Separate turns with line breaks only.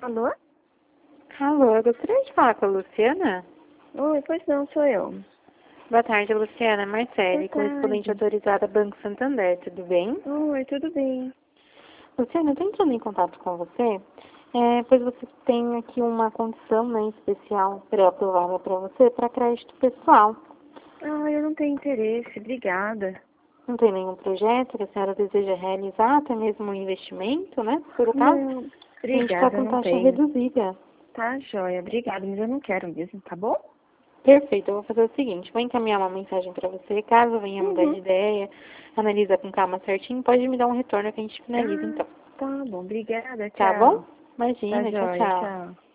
Alô?
Alô, eu gostaria de falar com a Luciana.
Oi, pois não, sou eu.
Boa tarde, Luciana.
Boa
Marcele, correspondente
tarde.
autorizada Banco Santander, tudo bem?
Oi, tudo bem?
Luciana, eu estou entrando em contato com você, pois você tem aqui uma condição, né, especial pré-aprovada para você para crédito pessoal.
Eu não tenho interesse, obrigada.
Não tem nenhum projeto que a senhora deseja realizar, até mesmo um investimento, né? Se for o caso,
Não,
a gente está
obrigada, eu
com
não
taxa
tenho.
reduzida.
Tá, joia, obrigada, mas eu não quero mesmo, tá bom?
Perfeito, eu vou fazer o seguinte, vou encaminhar uma mensagem para você, caso venha mudar de
Uhum.
ideia, analisa com calma certinho, pode me dar um retorno que a gente finaliza
Ah,
então.
tá bom, obrigada,
Tá bom?
tchau. Tá,
Imagina, tchau,
joia,
tchau.
tchau.